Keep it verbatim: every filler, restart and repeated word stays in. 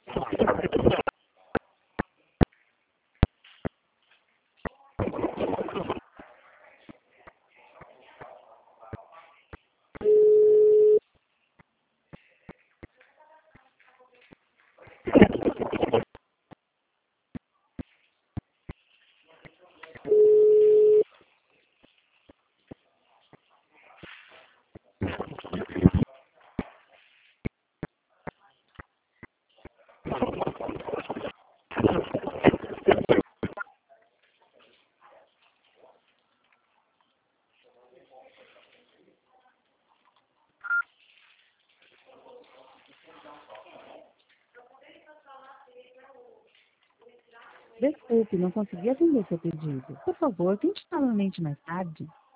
Desculpe, não consegui atender seu pedido. Por favor, tente novamente mais tarde.